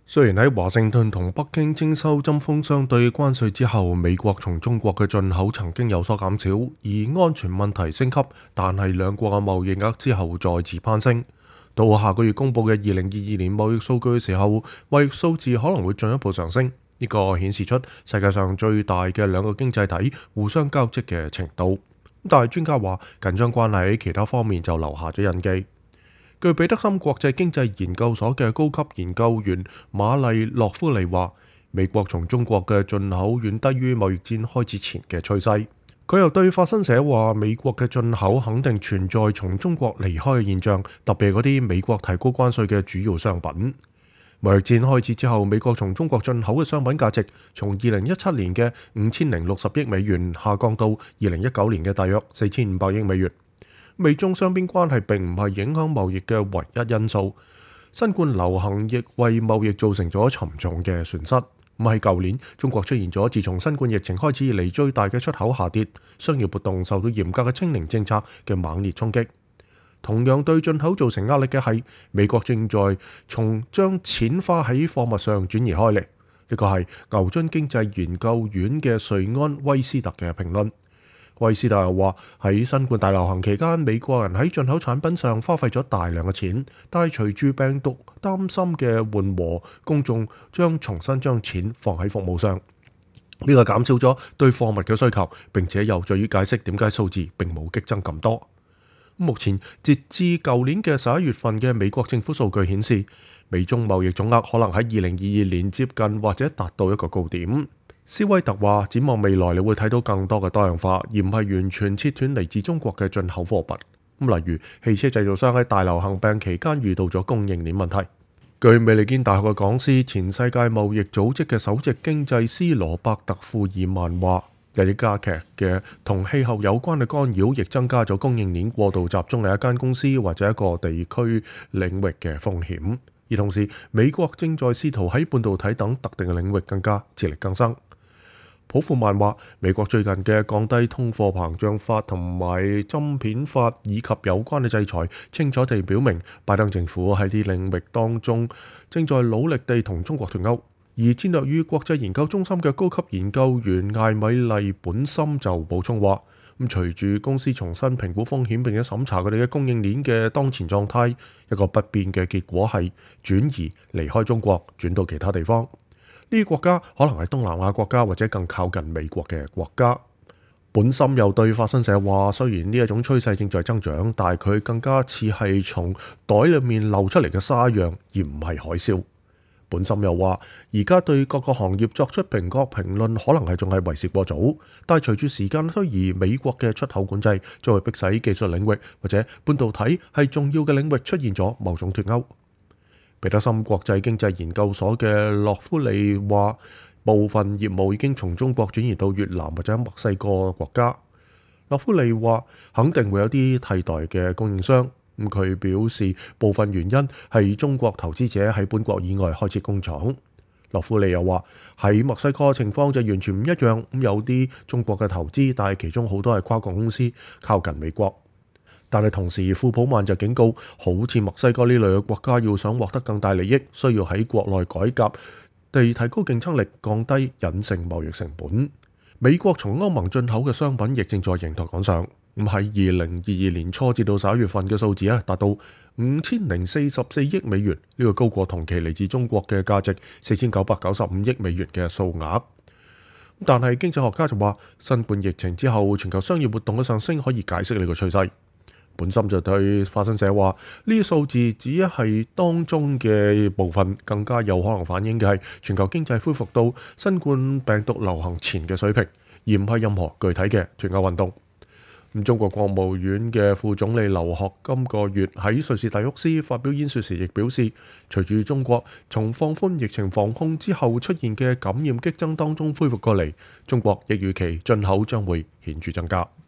雖然喺華盛頓同北京徵收針鋒相對關稅之後，美國從中國嘅進口曾經有所減少，而安全問題升級，但係兩國嘅貿易額之後再次攀升。到下個月公佈嘅2022年貿易數據嘅時候，貿易數字可能會進一步上升。呢個顯示出世界上最大嘅兩個經濟體互相交織嘅程度。但係專家話，緊張關係喺其他方面就留下咗印記。據彼得森國際經濟研究所嘅高級研究員瑪麗洛夫利話，美國從中國嘅進口遠低於貿易戰開始前嘅趨勢。佢又對法新社話，美國嘅進口肯定存在從中國離開嘅現象，特別係嗰啲美國提高關稅嘅主要商品。貿易戰開始之後，美國從中國進口嘅商品價值從2017年嘅5060億美元下降到2019年嘅大約4500億美元。美中雙邊關係並唔係影響貿易嘅唯一因素，新冠流行亦為貿易造成咗沉重嘅損失。喺舊年，中國出現咗自從新冠疫情開始以嚟最大嘅出口下跌，商業活動受到嚴格嘅清零政策嘅猛烈衝擊。同樣對進口造成壓力嘅係，美國正在從將錢花喺貨物上轉移開嚟。呢個係牛津經濟研究院嘅瑞安威斯特嘅評論。威斯特又話，喺新冠大流行期間，美國人喺進口產品上花費咗大量嘅錢，但係隨住病毒擔心嘅緩和，公眾將重新將錢放喺服務上。呢個減少咗對貨物嘅需求，並且有助於解釋點解數字並冇激增咁多。目前截至舊年嘅11月份嘅美國政府數據顯示，美中貿易總額可能喺2022年接近或者達到一個高點。斯威特話，展望未來，你會睇到更多嘅多樣化，而唔係完全切斷嚟自中國嘅進口貨品。例如汽車製造商喺大流行病期間遇到咗供應鏈問題。據美利堅大學嘅講師、前世界貿易組織嘅首席經濟師羅伯特庫爾曼話，日益加劇嘅同氣候有關嘅干擾，亦增加咗供應鏈過度集中喺一間公司或者一個地區領域嘅風險。而同時，美國正在試圖喺半導體等特定嘅領域更加自力更生。普庫曼話，美國最近嘅降低通貨膨脹法同埋芯片法以及有關嘅制裁，清楚地表明拜登政府喺啲領域當中正在努力地同中國脫鈎。而戰略與國際研究中心嘅高級研究員艾米麗本森就補充話，隨住公司重新評估風險並且審查佢哋嘅供應鏈嘅當前狀態，一個不變嘅結果係轉移離開中國，轉到其他地方。呢啲國家可能係東南亞國家或者更靠近美國嘅國家。本森又對法新社話，雖然呢一種趨勢正在增長，但係佢更加似係從袋裏面流出嚟嘅沙樣，而唔係海嘯。本森又話，而家對各個行業作出評論可能係仲係為時過早，但係隨住時間推移，美國嘅出口管制將會迫使技術領域或者半導體係重要嘅領域出現咗某種脫鈎。彼得森國際經濟研究所嘅洛夫利話，部分業務已經從中國轉移到越南或者墨西哥國家。洛夫利話，肯定會有啲替代嘅供應商。佢表示，部分原因係中國投資者喺本國以外開設工廠。洛夫利又話，喺墨西哥情況就完全唔一樣。有啲中國嘅投資，但係其中好多係跨國公司靠近美國。但係同時，庫普曼就警告，好似墨西哥呢類嘅國家要想獲得更大利益，需要喺國內改革地提高競爭力，降低隱性貿易成本。美國從歐盟進口嘅商品亦正在迎頭趕上。喺2022年初至到11月份嘅數字達到5044億美元，呢個高過同期嚟自中國嘅價值4995億美元嘅數額。但係經濟學家就話，新冠疫情之後，全球商業活動嘅上升可以解釋呢個趨勢。本森就對法新社話，呢啲數字只係當中嘅部分，更加有可能反映嘅係全球經濟恢復到新冠病毒流行前嘅水平，而唔係任何具體嘅脫鈎運動。中國國務院嘅副總理劉鶴今個月喺瑞士達沃斯發表演說時，亦表示，隨住中國從放寬疫情防控之後出現嘅感染激增當中恢復過嚟，中國亦預期進口將會顯著增加。